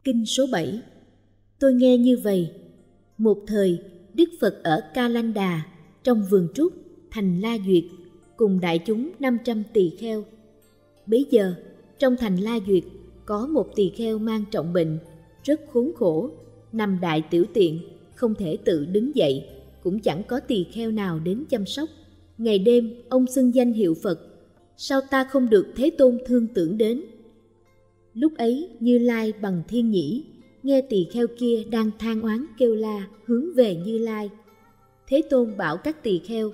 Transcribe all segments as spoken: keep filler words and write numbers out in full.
Kinh số bảy. Tôi nghe như vậy. Một thời, Đức Phật ở Ca Lanh Đà, trong vườn trúc, thành La Duyệt, cùng đại chúng năm trăm tỳ kheo. Bấy giờ, trong thành La Duyệt, có một tỳ kheo mang trọng bệnh, rất khốn khổ, nằm đại tiểu tiện, không thể tự đứng dậy, cũng chẳng có tỳ kheo nào đến chăm sóc. Ngày đêm, ông xưng danh hiệu Phật, sao ta không được Thế Tôn thương tưởng đến? Lúc ấy, Như Lai bằng thiên nhĩ, nghe tỳ kheo kia đang than oán kêu la hướng về Như Lai. Thế Tôn bảo các tỳ kheo: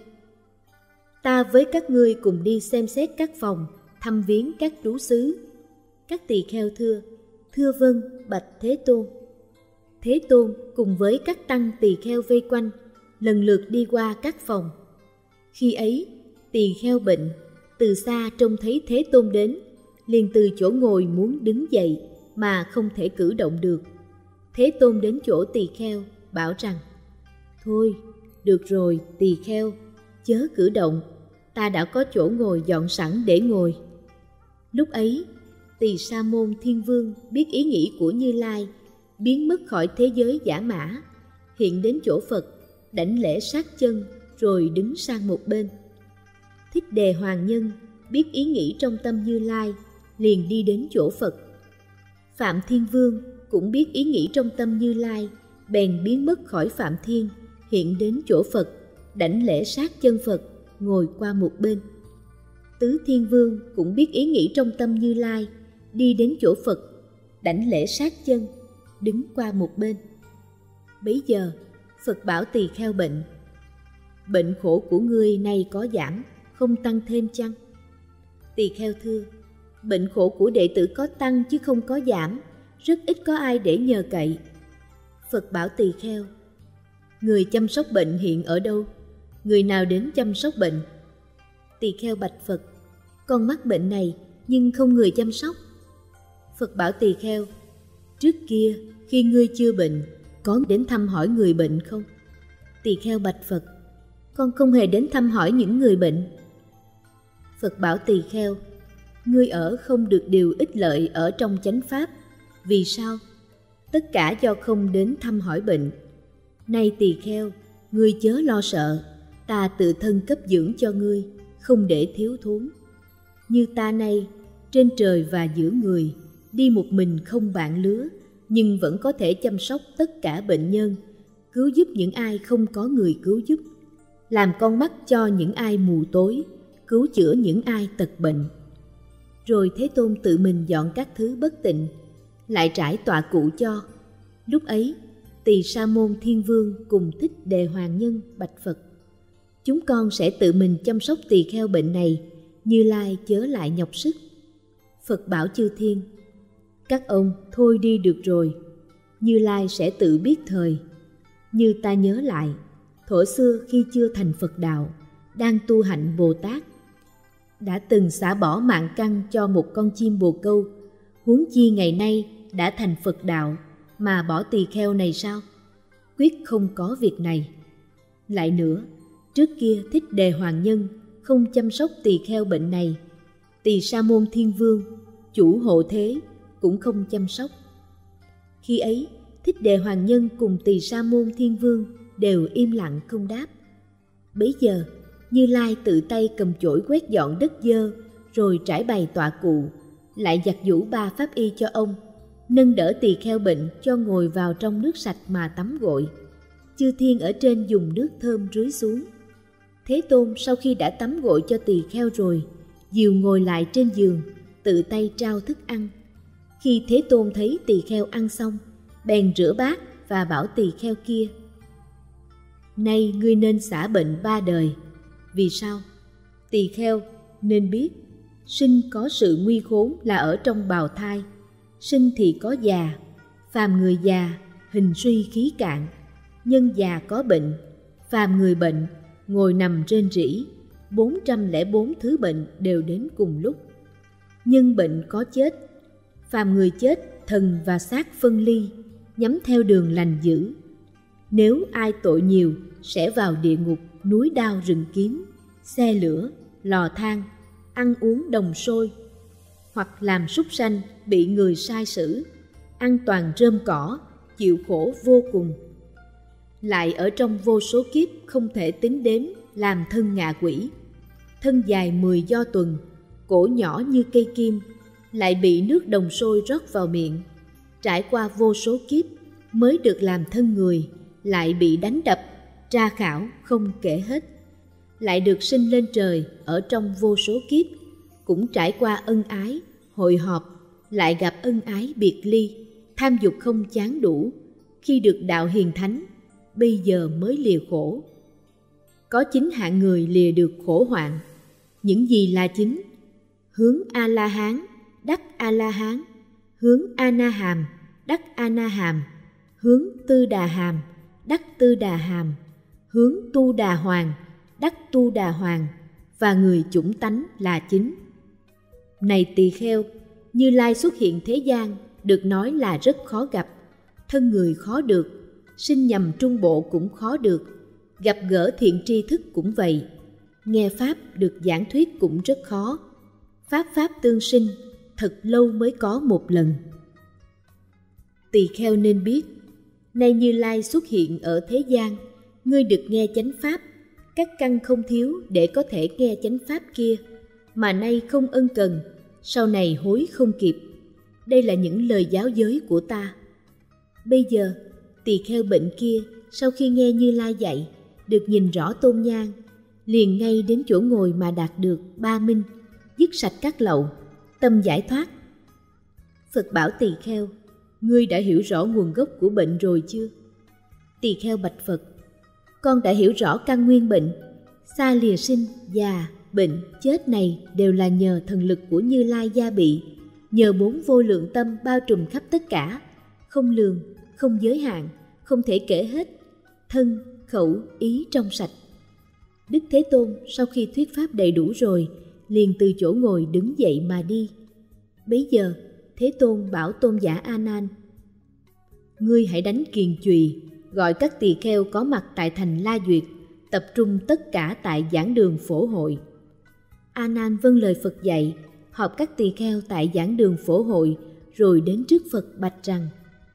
ta với các ngươi cùng đi xem xét các phòng, thăm viếng các trú xứ. Các tỳ kheo thưa: thưa vâng, bạch Thế Tôn. Thế Tôn cùng với các tăng tỳ kheo vây quanh, lần lượt đi qua các phòng. Khi ấy, tỳ kheo bệnh, từ xa trông thấy Thế Tôn đến, liền từ chỗ ngồi muốn đứng dậy mà không thể cử động được. Thế Tôn đến chỗ tỳ kheo, bảo rằng: thôi, được rồi tỳ kheo, chớ cử động, ta đã có chỗ ngồi dọn sẵn để ngồi. Lúc ấy, Tỳ Sa Môn Thiên Vương biết ý nghĩ của Như Lai, biến mất khỏi thế giới giả mã, hiện đến chỗ Phật, đảnh lễ sát chân, rồi đứng sang một bên. Thích Đề Hoàng Nhân biết ý nghĩ trong tâm Như Lai, liền đi đến chỗ Phật. Phạm Thiên Vương cũng biết ý nghĩ trong tâm Như Lai, bèn biến mất khỏi Phạm Thiên, hiện đến chỗ Phật, đảnh lễ sát chân Phật, ngồi qua một bên. Tứ Thiên Vương cũng biết ý nghĩ trong tâm Như Lai, đi đến chỗ Phật, đảnh lễ sát chân, đứng qua một bên. Bấy giờ, Phật bảo tỳ kheo bệnh: bệnh khổ của ngươi nay có giảm, không tăng thêm chăng? Tỳ kheo thưa: bệnh khổ của đệ tử có tăng chứ không có giảm, rất ít có ai để nhờ cậy. Phật bảo tỳ kheo: người chăm sóc bệnh hiện ở đâu? Người nào đến chăm sóc bệnh? Tỳ kheo bạch Phật: con mắc bệnh này nhưng không người chăm sóc. Phật bảo tỳ kheo: trước kia khi ngươi chưa bệnh, có đến thăm hỏi người bệnh không? Tỳ kheo bạch Phật: con không hề đến thăm hỏi những người bệnh. Phật bảo tỳ kheo: ngươi ở không được điều ích lợi ở trong chánh pháp. Vì sao? Tất cả do không đến thăm hỏi bệnh. Này tỳ kheo, ngươi chớ lo sợ, ta tự thân cấp dưỡng cho ngươi, không để thiếu thốn. Như ta nay, trên trời và giữa người, đi một mình không bạn lứa, nhưng vẫn có thể chăm sóc tất cả bệnh nhân, cứu giúp những ai không có người cứu giúp, làm con mắt cho những ai mù tối, cứu chữa những ai tật bệnh. Rồi Thế Tôn tự mình dọn các thứ bất tịnh, lại trải tọa cụ cho. Lúc ấy, Tỳ Sa Môn Thiên Vương cùng Thích Đề Hoàng Nhân bạch Phật: chúng con sẽ tự mình chăm sóc tỳ kheo bệnh này, Như Lai chớ lại nhọc sức. Phật bảo chư thiên: các ông thôi đi được rồi, Như Lai sẽ tự biết thời. Như ta nhớ lại, thuở xưa khi chưa thành Phật đạo, đang tu hạnh Bồ Tát, đã từng xả bỏ mạng căn cho một con chim bồ câu, huống chi ngày nay đã thành Phật đạo mà bỏ tỳ kheo này sao? Quyết không có việc này. Lại nữa, trước kia Thích Đề Hoàng Nhân không chăm sóc tỳ kheo bệnh này, Tỳ Sa Môn Thiên Vương, chủ hộ thế, cũng không chăm sóc. Khi ấy, Thích Đề Hoàng Nhân cùng Tỳ Sa Môn Thiên Vương đều im lặng không đáp. Bấy giờ, Như Lai tự tay cầm chổi quét dọn đất dơ, rồi trải bày tọa cụ, lại giặt giũ ba pháp y cho ông, nâng đỡ tỳ kheo bệnh cho ngồi vào trong nước sạch mà tắm gội. Chư thiên ở trên dùng nước thơm rưới xuống. Thế Tôn sau khi đã tắm gội cho tỳ kheo rồi, dìu ngồi lại trên giường, tự tay trao thức ăn. Khi Thế Tôn thấy tỳ kheo ăn xong, bèn rửa bát và bảo tỳ kheo kia: nay ngươi nên xả bệnh ba đời. Vì sao? Tỳ kheo nên biết, sinh có sự nguy khốn là ở trong bào thai. Sinh thì có già, phàm người già, hình suy khí cạn. Nhân già có bệnh, phàm người bệnh, ngồi nằm rên rỉ. Bốn trăm lẻ bốn thứ bệnh đều đến cùng lúc. Nhân bệnh có chết, phàm người chết, thần và xác phân ly, nhắm theo đường lành dữ. Nếu ai tội nhiều, sẽ vào địa ngục, núi đao rừng kiếm, xe lửa, lò than, ăn uống đồng sôi, hoặc làm súc sanh bị người sai xử. ăn toàn rơm cỏ, chịu khổ vô cùng. Lại ở trong vô số kiếp không thể tính đếm làm thân ngạ quỷ. Thân dài mười do tuần, cổ nhỏ như cây kim, lại bị nước đồng sôi rót vào miệng. Trải qua vô số kiếp mới được làm thân người, lại bị đánh đập, tra khảo không kể hết. Lại được sinh lên trời ở trong vô số kiếp, cũng trải qua ân ái, hội họp, lại gặp ân ái biệt ly, tham dục không chán đủ. Khi được đạo hiền thánh, bây giờ mới lìa khổ. Có chín hạng người lìa được khổ hoạn. Những gì là chín? Hướng A-la-hán, đắc A-la-hán. Hướng A-na-hàm, đắc A-na-hàm. Hướng Tư-đà-hàm, đắc Tư-đà-hàm. Hướng Tu-đà-hoàng, đắc Tu-đà-hoàng. Và người chủng tánh là chín. Này tỳ kheo, Như Lai xuất hiện thế gian được nói là rất khó gặp. Thân người khó được, sinh nhầm trung bộ cũng khó được, gặp gỡ thiện tri thức cũng vậy. Nghe Pháp được giảng thuyết cũng rất khó. Pháp Pháp tương sinh, thật lâu mới có một lần. Tỳ kheo nên biết, nay Như Lai xuất hiện ở thế gian, ngươi được nghe chánh Pháp, các căn không thiếu để có thể nghe chánh Pháp kia, mà nay không ân cần, sau này hối không kịp. Đây là những lời giáo giới của ta. Bây giờ, tỳ kheo bệnh kia sau khi nghe Như Lai dạy, được nhìn rõ tôn nhang, liền ngay đến chỗ ngồi mà đạt được ba minh, dứt sạch các lậu, tâm giải thoát. Phật bảo tỳ kheo, ngươi đã hiểu rõ nguồn gốc của bệnh rồi chưa? Tỳ kheo bạch Phật, con đã hiểu rõ căn nguyên bệnh. Xa lìa sinh, già, bệnh, chết này đều là nhờ thần lực của Như Lai gia bị, nhờ bốn vô lượng tâm bao trùm khắp tất cả, không lường, không giới hạn, không thể kể hết, thân, khẩu, ý trong sạch. Đức Thế Tôn sau khi thuyết pháp đầy đủ rồi, liền từ chỗ ngồi đứng dậy mà đi. Bấy giờ, Thế Tôn bảo tôn giả A Nan: ngươi hãy đánh kiền chùy, gọi các tỳ kheo có mặt tại thành La Duyệt, tập trung tất cả tại giảng đường phổ hội. A Nan vâng lời Phật dạy, họp các tỳ kheo tại giảng đường phổ hội, rồi đến trước Phật bạch rằng: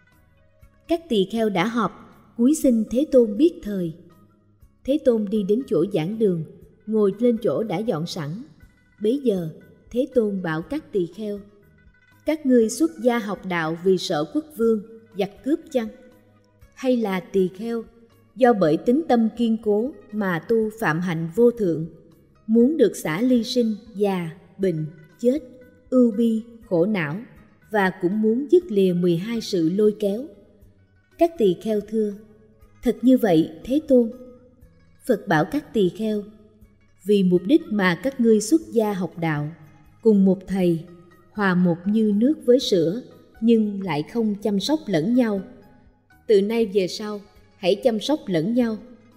các tỳ kheo đã họp, cúi xin Thế Tôn biết thời. Thế Tôn đi đến chỗ giảng đường, ngồi lên chỗ đã dọn sẵn. Bấy giờ, Thế Tôn bảo các tỳ kheo: các ngươi xuất gia học đạo vì sợ quốc vương giặc cướp chăng? Hay là tỳ kheo do bởi tính tâm kiên cố mà tu phạm hạnh vô thượng, muốn được xả ly sinh, già, bệnh, chết, ưu bi, khổ não, và cũng muốn dứt lìa mười hai sự lôi kéo? Các tỳ kheo thưa: thật như vậy, Thế Tôn. Phật bảo các tỳ kheo: vì mục đích mà các ngươi xuất gia học đạo, cùng một thầy, hòa một như nước với sữa, nhưng lại không chăm sóc lẫn nhau. Từ nay về sau, hãy chăm sóc lẫn nhau.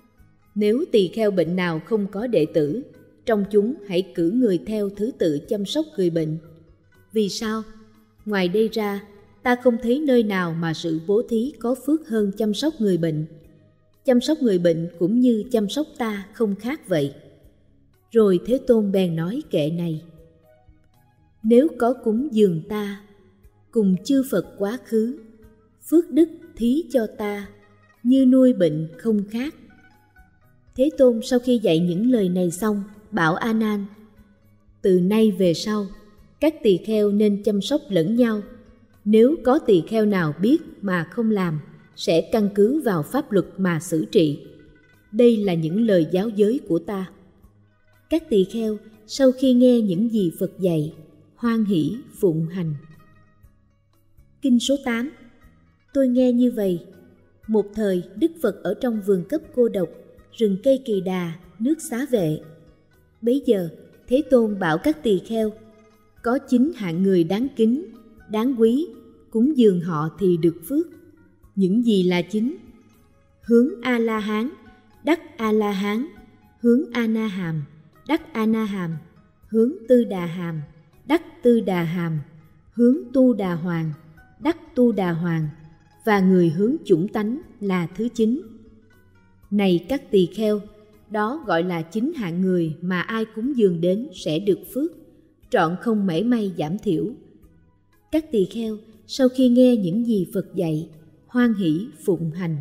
Nếu tỳ kheo bệnh nào không có đệ tử, trong chúng hãy cử người theo thứ tự chăm sóc người bệnh. Vì sao? Ngoài đây ra, ta không thấy nơi nào mà sự bố thí có phước hơn chăm sóc người bệnh. Chăm sóc người bệnh cũng như chăm sóc ta không khác vậy. Rồi Thế Tôn bèn nói kệ này: nếu có cúng dường ta, cùng chư Phật quá khứ, phước đức thí cho ta, như nuôi bệnh không khác. Thế Tôn sau khi dạy những lời này xong, bảo A Nan: từ nay về sau, các tỳ kheo nên chăm sóc lẫn nhau. Nếu có tỳ kheo nào biết mà không làm, sẽ căn cứ vào pháp luật mà xử trị. Đây là những lời giáo giới của ta. Các tỳ kheo sau khi nghe những gì Phật dạy, hoan hỷ phụng hành. Kinh số tám. Tôi nghe như vậy: một thời Đức Phật ở trong vườn cấp cô độc, rừng cây kỳ đà, nước xá vệ. Bấy giờ Thế Tôn bảo các tỳ kheo: có chín hạng người đáng kính, đáng quý, cúng dường họ thì được phước. Những gì là chín? Hướng A-la-hán, đắc A-la-hán. Hướng A-na-hàm, đắc A-na-hàm. Hướng Tư-đà-hàm, đắc Tư-đà-hàm. Hướng Tu-đà-hoàng, đắc Tu-đà-hoàng. Và người hướng chủng tánh là thứ chín. Này các tỳ kheo, đó gọi là chín hạng người mà ai cúng dường đến sẽ được phước, trọn không mảy may giảm thiểu. Các tỳ kheo sau khi nghe những gì Phật dạy, hoan hỷ phụng hành.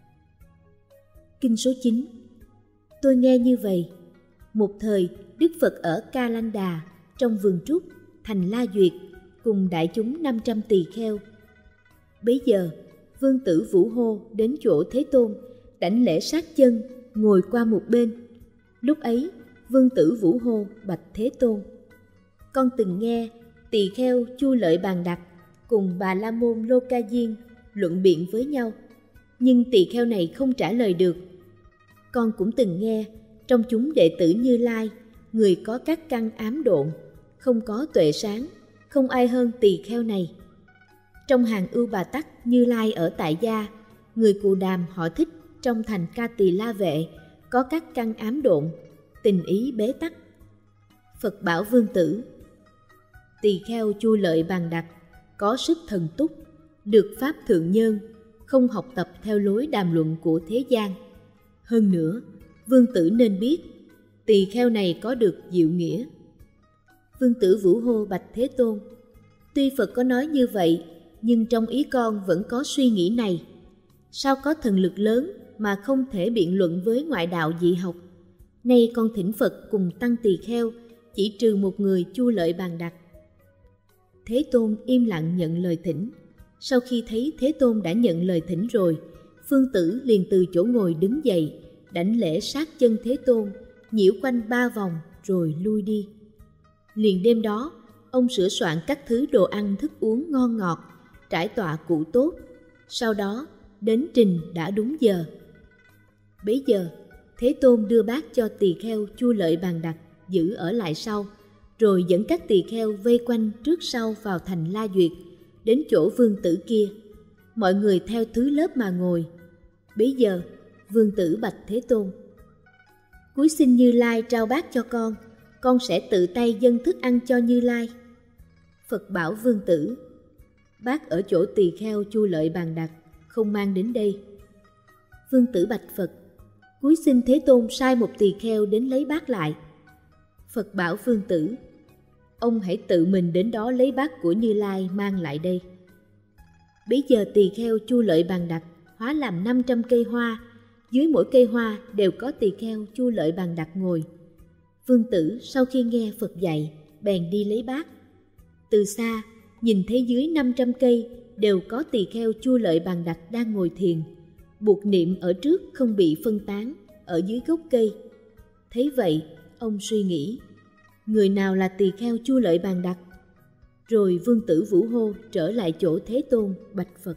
Kinh số chín. Tôi nghe như vậy. Một thời, Đức Phật ở Ca Lanh Đà, trong vườn trúc, thành La Duyệt, cùng đại chúng năm trăm tỳ kheo. Bấy giờ, Vương tử Vũ Hô đến chỗ Thế Tôn, đảnh lễ sát chân, ngồi qua một bên. Lúc ấy, Vương tử Vũ Hô bạch Thế Tôn: Con từng nghe tỳ kheo Chu Lợi Bàn Đặc cùng Bà La Môn Lô Ca Diên luận biện với nhau, nhưng tỳ kheo này không trả lời được. Con cũng từng nghe trong chúng đệ tử Như Lai, người có các căn ám độn, không có tuệ sáng, không ai hơn tỳ kheo này. Trong hàng Ưu Bà Tắc Như Lai ở tại gia, người Cù Đàm họ Thích trong thành Ca Tỳ La Vệ có các căn ám độn, tình ý bế tắc. Phật bảo Vương tử: Tỳ kheo Chu Lợi Bàn Đặc có sức thần túc, được pháp thượng nhân, không học tập theo lối đàm luận của thế gian. Hơn nữa, Vương tử nên biết, tỳ kheo này có được diệu nghĩa. Vương tử Vũ Hô bạch Thế Tôn: Tuy Phật có nói như vậy, nhưng trong ý con vẫn có suy nghĩ này. Sao có thần lực lớn mà không thể biện luận với ngoại đạo dị học? Nay con thỉnh Phật cùng tăng tỳ kheo, chỉ trừ một người Chu Lợi Bàn Đặc. Thế Tôn im lặng nhận lời thỉnh. Sau khi thấy Thế Tôn đã nhận lời thỉnh rồi, Phương Tử liền từ chỗ ngồi đứng dậy, đảnh lễ sát chân Thế Tôn, nhiễu quanh ba vòng rồi lui đi. Liền đêm đó, ông sửa soạn các thứ đồ ăn thức uống ngon ngọt, trải tọa cụ tốt. Sau đó, đến trình đã đúng giờ. Bấy giờ, Thế Tôn đưa bát cho tỳ kheo Chu Lợi Bàn Đặc giữ ở lại sau, rồi dẫn các tỳ kheo vây quanh trước sau vào thành La Duyệt, đến chỗ vương tử kia. Mọi người theo thứ lớp mà ngồi. Bấy giờ, vương tử bạch Thế Tôn: Cúi xin Như Lai trao bát cho con, con sẽ tự tay dâng thức ăn cho Như Lai. Phật bảo vương tử: Bát ở chỗ tỳ kheo Chu Lợi Bàn Đặc, không mang đến đây. Vương tử bạch Phật: Cúi xin Thế Tôn sai một tỳ kheo đến lấy bát lại. Phật bảo vương tử: Ông hãy tự mình đến đó lấy bát của Như Lai mang lại đây. Bấy giờ tỳ kheo Chu Lợi Bàn Đặc hóa làm năm trăm cây hoa, dưới mỗi cây hoa đều có tỳ kheo Chu Lợi Bàn Đặc ngồi. Vương tử sau khi nghe Phật dạy, bèn đi lấy bát. Từ xa, nhìn thấy dưới năm trăm cây đều có tỳ kheo Chu Lợi Bàn Đặc đang ngồi thiền, buộc niệm ở trước không bị phân tán, ở dưới gốc cây. Thấy vậy, ông suy nghĩ, người nào là tỳ kheo Chu Lợi Bàn Đặc? Rồi vương tử Vũ Hô trở lại chỗ Thế Tôn bạch Phật: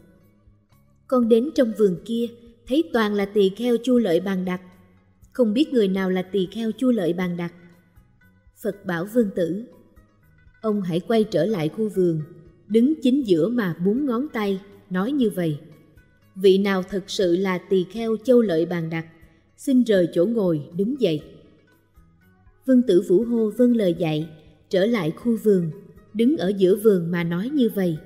Con đến trong vườn kia, thấy toàn là tỳ kheo Chu Lợi Bàn Đặc, không biết người nào là tỳ kheo Chu Lợi Bàn Đặc. Phật bảo vương tử: Ông hãy quay trở lại khu vườn, đứng chính giữa mà búng ngón tay, nói như vậy: Vị nào thật sự là tỳ kheo Châu Lợi Bàn Đặc, xin rời chỗ ngồi đứng dậy. Vương tử Vũ Hô vâng lời dạy, trở lại khu vườn, đứng ở giữa vườn mà nói như vậy: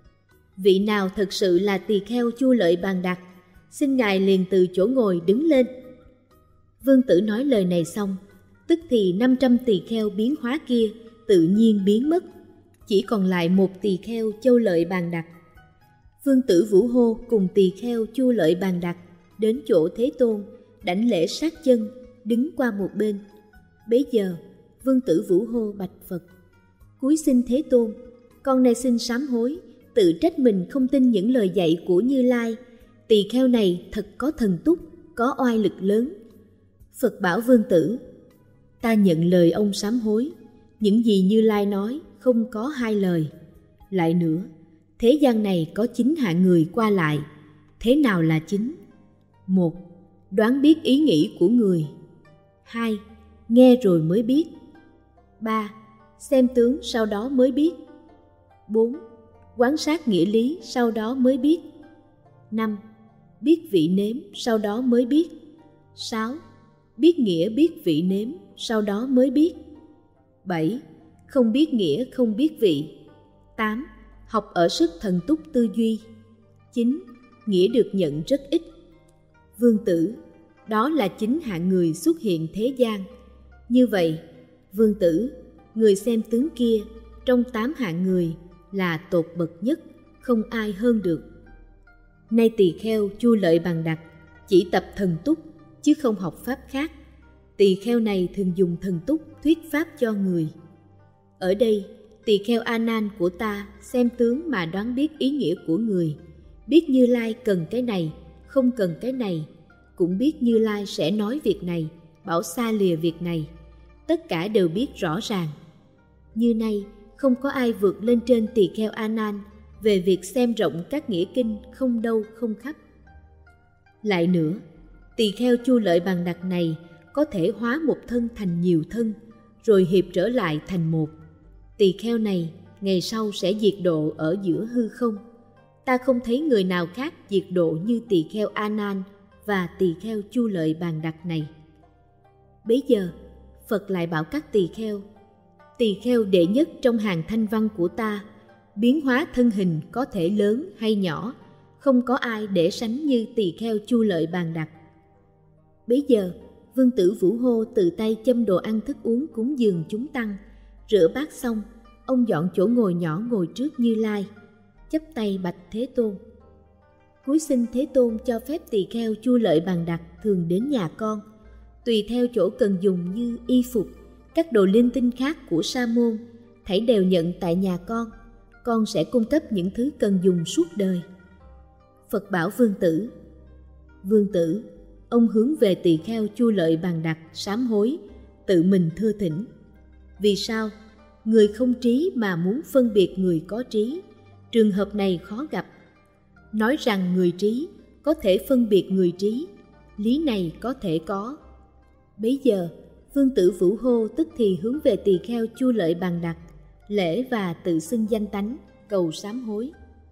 Vị nào thật sự là tỳ kheo Chu Lợi Bàn Đặc, xin ngài liền từ chỗ ngồi đứng lên. Vương tử nói lời này xong, tức thì năm trăm tỳ kheo biến hóa kia tự nhiên biến mất, chỉ còn lại một tỳ kheo Châu Lợi Bàn Đặc. Vương tử Vũ Hô cùng tỳ kheo Chu Lợi Bàn Đặc đến chỗ Thế Tôn, đảnh lễ sát chân, đứng qua một bên. Bấy giờ, vương tử Vũ Hô bạch Phật: Cúi xin Thế Tôn, con nay xin sám hối, tự trách mình không tin những lời dạy của Như Lai. Tỳ kheo này thật có thần túc, có oai lực lớn. Phật bảo vương tử: Ta nhận lời ông sám hối, những gì Như Lai nói không có hai lời. Lại nữa, thế gian này có chín hạng người qua lại. Thế nào là chín? Một, đoán biết ý nghĩ của người. Hai, nghe rồi mới biết. Ba, xem tướng sau đó mới biết. Bốn, quan sát nghĩa lý sau đó mới biết. Năm, biết vị nếm sau đó mới biết. Sáu, biết nghĩa biết vị nếm sau đó mới biết. Bảy, không biết nghĩa không biết vị. Tám, học ở sức thần túc tư duy. Chín, nghĩa được nhận rất ít. Vương tử, đó là chín hạng người xuất hiện thế gian. Như vậy, vương tử, người xem tướng kia trong tám hạng người là tột bậc nhất, không ai hơn được. Nay tỳ kheo Chu Lợi Bàn Đặc chỉ tập thần túc chứ không học pháp khác. Tỳ kheo này thường dùng thần túc thuyết pháp cho người. Ở đây, tỳ kheo A Nan của ta xem tướng mà đoán biết ý nghĩa của người, biết Như Lai cần cái này, không cần cái này, cũng biết Như Lai sẽ nói việc này, bảo xa lìa việc này. Tất cả đều biết rõ ràng. Như nay, không có ai vượt lên trên tỳ kheo A Nan về việc xem rộng các nghĩa kinh không đâu không khắp. Lại nữa, tỳ kheo Chu Lợi Bàn Đặc này có thể hóa một thân thành nhiều thân, rồi hiệp trở lại thành một. Tỳ kheo này ngày sau sẽ diệt độ ở giữa hư không. Ta không thấy người nào khác diệt độ như tỳ kheo A Nan và tỳ kheo Chu Lợi Bàn Đặc này. Bấy giờ, Phật lại bảo các tỳ kheo: tỳ kheo đệ nhất trong hàng thanh văn của ta, biến hóa thân hình có thể lớn hay nhỏ, không có ai để sánh như tỳ kheo Chu Lợi Bàn Đặc. Bấy giờ, Vương tử Vũ Hô tự tay châm đồ ăn thức uống cúng dường chúng tăng. Rửa bát xong, ông dọn chỗ ngồi nhỏ ngồi trước Như Lai, chắp tay bạch Thế Tôn: cúi xin Thế Tôn cho phép tỳ kheo Chu Lợi Bàn Đặc thường đến nhà con, tùy theo chỗ cần dùng như y phục, các đồ linh tinh khác của sa môn, thảy đều nhận tại nhà con. Con sẽ cung cấp những thứ cần dùng suốt đời. Phật bảo Vương tử: Vương tử, ông hướng về tỳ kheo Chu Lợi Bàn Đặc sám hối, tự mình thưa thỉnh. Vì sao? Người không trí mà muốn phân biệt người có trí, trường hợp này khó gặp. Nói rằng người trí có thể phân biệt người trí, lý này có thể có. Bấy giờ, Vương tử Vũ Hô tức thì hướng về tỳ kheo Chu Lợi Bàn Đặc, lễ và tự xưng danh tánh, cầu sám hối.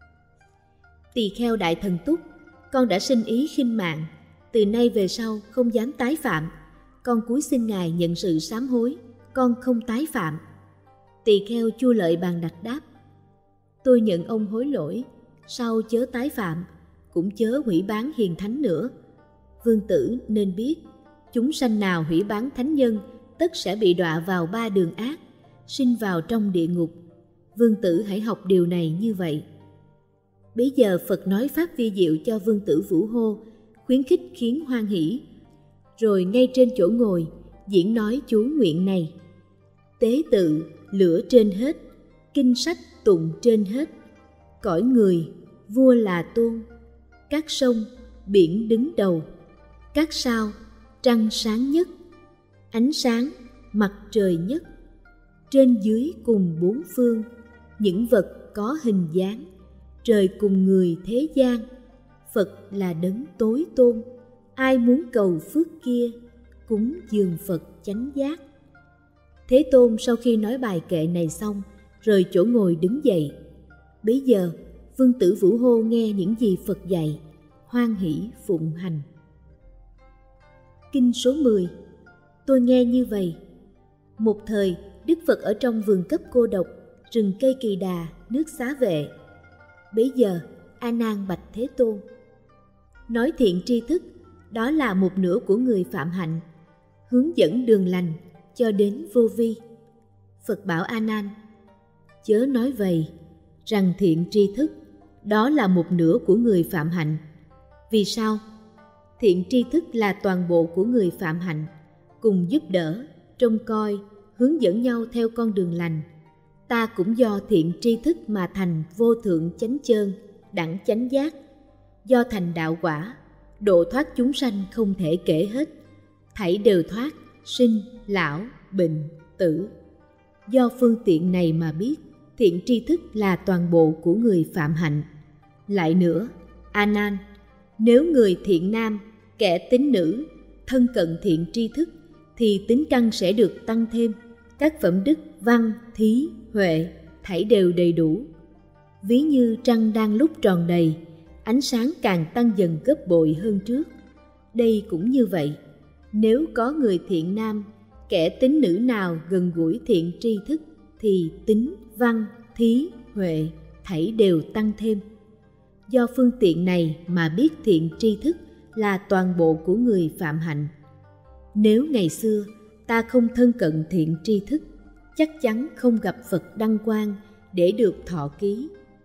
Tỳ kheo Đại Thần Túc, con đã sinh ý khinh mạng, từ nay về sau không dám tái phạm. Con cúi xin Ngài nhận sự sám hối, con không tái phạm. Tỳ kheo Chu Lợi Bàn Đặc đáp: tôi nhận ông hối lỗi, sau chớ tái phạm, cũng chớ hủy bán hiền thánh nữa. Vương tử nên biết, chúng sanh nào hủy bán thánh nhân, tất sẽ bị đọa vào ba đường ác, sinh vào trong địa ngục. Vương tử hãy học điều này như vậy. Bấy giờ Phật nói pháp vi diệu cho Vương tử Vũ Hô, khuyến khích khiến hoan hỷ. Rồi ngay trên chỗ ngồi, diễn nói chú nguyện này: tế tự, lửa trên hết, kinh sách tụng trên hết, cõi người, vua là tôn, các sông, biển đứng đầu, các sao, trăng sáng nhất, ánh sáng, mặt trời nhất, trên dưới cùng bốn phương, những vật có hình dáng, trời cùng người thế gian, Phật là đấng tối tôn, ai muốn cầu phước kia, cúng dường Phật chánh giác. Thế Tôn sau khi nói bài kệ này xong, rời chỗ ngồi đứng dậy. Bấy giờ, Vương tử Vũ Hô nghe những gì Phật dạy, hoan hỷ phụng hành. Kinh số mười. Tôi nghe như vậy: một thời, Đức Phật ở trong vườn cấp cô độc, rừng cây kỳ đà, nước Xá Vệ. Bấy giờ, A Nan bạch Thế Tôn: nói thiện tri thức, đó là một nửa của người phạm hạnh, hướng dẫn đường lành cho đến vô vi. Phật bảo A Nan: chớ nói vậy, rằng thiện tri thức, đó là một nửa của người phạm hạnh. Vì sao? Thiện tri thức là toàn bộ của người phạm hạnh, cùng giúp đỡ, trông coi, hướng dẫn nhau theo con đường lành. Ta cũng do thiện tri thức mà thành vô thượng chánh chơn, đẳng chánh giác, do thành đạo quả, độ thoát chúng sanh không thể kể hết, thảy đều thoát, sinh, lão, bệnh, tử. Do phương tiện này mà biết, thiện tri thức là toàn bộ của người phạm hạnh. Lại nữa, A Nan, nếu người thiện nam, kẻ tín nữ, thân cận thiện tri thức, thì tính căn sẽ được tăng thêm, các phẩm đức văn, thí, huệ, thảy đều đầy đủ. Ví như trăng đang lúc tròn đầy, ánh sáng càng tăng dần gấp bội hơn trước. Đây cũng như vậy, nếu có người thiện nam, kẻ tín nữ nào gần gũi thiện tri thức, thì tính, văn, thí, huệ, thảy đều tăng thêm. Do phương tiện này mà biết thiện tri thức là toàn bộ của người phạm hạnh. Nếu ngày xưa ta không thân cận thiện tri thức, chắc chắn không gặp Phật đăng quang để được thọ ký.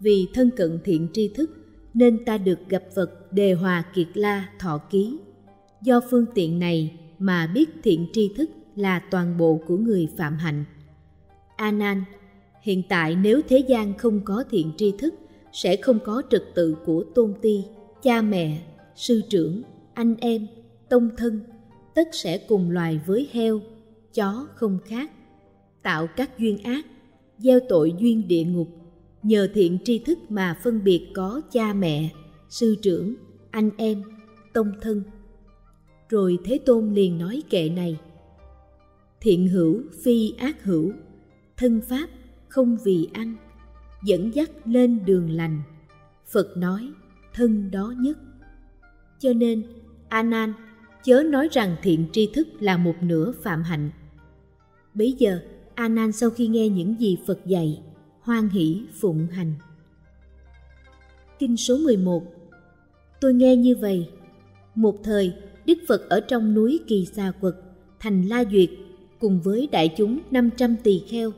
Vì thân cận thiện tri thức nên ta được gặp Phật Đề Hòa Kiệt La thọ ký. Do phương tiện này mà biết thiện tri thức là toàn bộ của người phạm hạnh. A Nan, hiện tại nếu thế gian không có thiện tri thức, sẽ không có trật tự của tôn ti, cha mẹ, sư trưởng, anh em, tông thân, tất sẽ cùng loài với heo, chó không khác, tạo các duyên ác, gieo tội duyên địa ngục. Nhờ thiện tri thức mà phân biệt có cha mẹ, sư trưởng, anh em, tông thân. Rồi Thế Tôn liền nói kệ này: thiện hữu phi ác hữu, thân pháp không vì ăn, dẫn dắt lên đường lành. Phật nói thân đó nhất. Cho nên A Nan, chớ nói rằng thiện tri thức là một nửa phạm hạnh. Bấy giờ A Nan sau khi nghe những gì Phật dạy, hoan hỷ phụng hành. Kinh số mười một. Tôi nghe như vậy. Một thời, Đức Phật ở trong núi Kỳ Xà Quật, thành La Duyệt, cùng với đại chúng năm trăm tỳ kheo.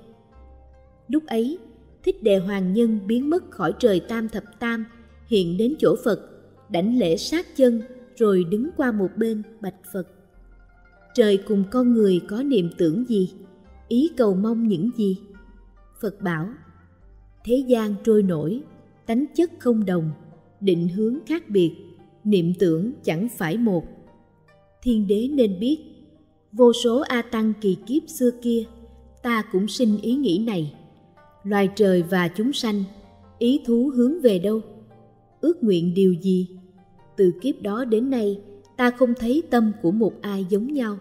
Lúc ấy, Thích Đề Hoàng Nhân biến mất khỏi trời Tam Thập Tam, hiện đến chỗ Phật, đảnh lễ sát chân, rồi đứng qua một bên bạch Phật: trời cùng con người có niệm tưởng gì? Ý cầu mong những gì? Phật bảo: thế gian trôi nổi, tánh chất không đồng, định hướng khác biệt, niệm tưởng chẳng phải một. Thiên đế nên biết, vô số A Tăng kỳ kiếp xưa kia, ta cũng sinh ý nghĩ này. Loài trời và chúng sanh, ý thú hướng về đâu? Ước nguyện điều gì? Từ kiếp đó đến nay, ta không thấy tâm của một ai giống nhau.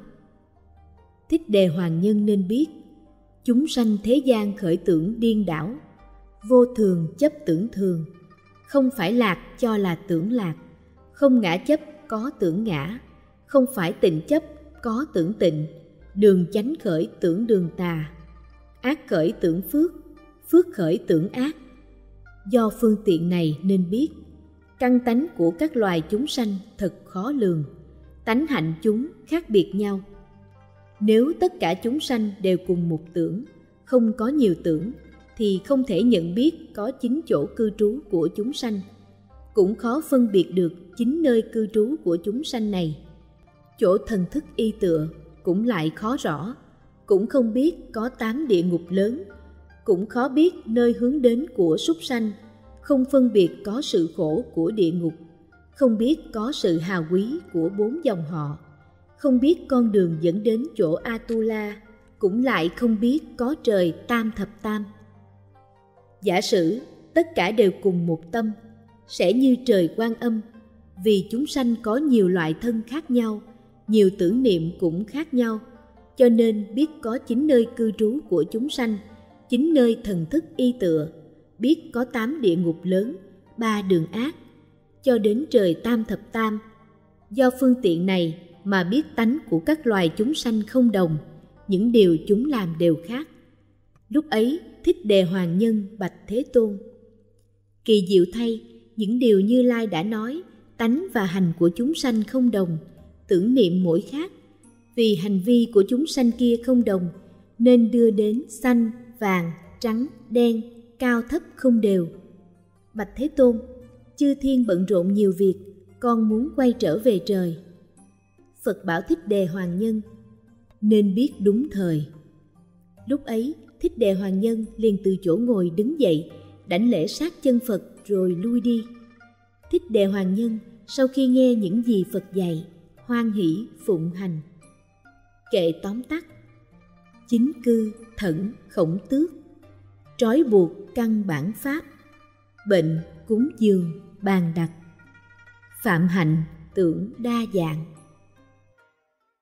Thích Đề Hoàng Nhân nên biết, chúng sanh thế gian khởi tưởng điên đảo, vô thường chấp tưởng thường, không phải lạc cho là tưởng lạc, không ngã chấp có tưởng ngã, không phải tịnh chấp có tưởng tịnh, đường chánh khởi tưởng đường tà, ác khởi tưởng phước, phước khởi tưởng ác. Do phương tiện này nên biết, căn tánh của các loài chúng sanh thật khó lường, tánh hạnh chúng khác biệt nhau. Nếu tất cả chúng sanh đều cùng một tưởng, không có nhiều tưởng, thì không thể nhận biết có chính chỗ cư trú của chúng sanh, cũng khó phân biệt được chính nơi cư trú của chúng sanh này. Chỗ thần thức y tựa cũng lại khó rõ, cũng không biết có tám địa ngục lớn, cũng khó biết nơi hướng đến của súc sanh, không phân biệt có sự khổ của địa ngục, không biết có sự hào quý của bốn dòng họ, không biết con đường dẫn đến chỗ Atula, cũng lại không biết có trời Tam Thập Tam. Giả sử tất cả đều cùng một tâm, sẽ như trời Quan Âm, vì chúng sanh có nhiều loại thân khác nhau, nhiều tưởng niệm cũng khác nhau, cho nên biết có chính nơi cư trú của chúng sanh, chính nơi thần thức y tựa, biết có tám địa ngục lớn, ba đường ác, cho đến trời Tam Thập Tam. Do phương tiện này mà biết tánh của các loài chúng sanh không đồng, những điều chúng làm đều khác. Lúc ấy Thích Đề Hoàng Nhân bạch Thế Tôn: kỳ diệu thay, những điều Như Lai đã nói, tánh và hành của chúng sanh không đồng, tưởng niệm mỗi khác. Vì hành vi của chúng sanh kia không đồng, nên đưa đến xanh, vàng, trắng, đen, cao thấp không đều. Bạch Thế Tôn, chư thiên bận rộn nhiều việc, con muốn quay trở về trời. Phật bảo Thích Đề Hoàng Nhân: nên biết đúng thời. Lúc ấy Thích Đề Hoàng Nhân liền từ chỗ ngồi đứng dậy, đảnh lễ sát chân Phật rồi lui đi. Thích Đề Hoàng Nhân sau khi nghe những gì Phật dạy, hoan hỷ phụng hành. Kệ tóm tắt: chính cư thẫn khổng tước, trói buộc căn bản pháp, bệnh cúng dường bàn đặt, phạm hạnh tưởng đa dạng.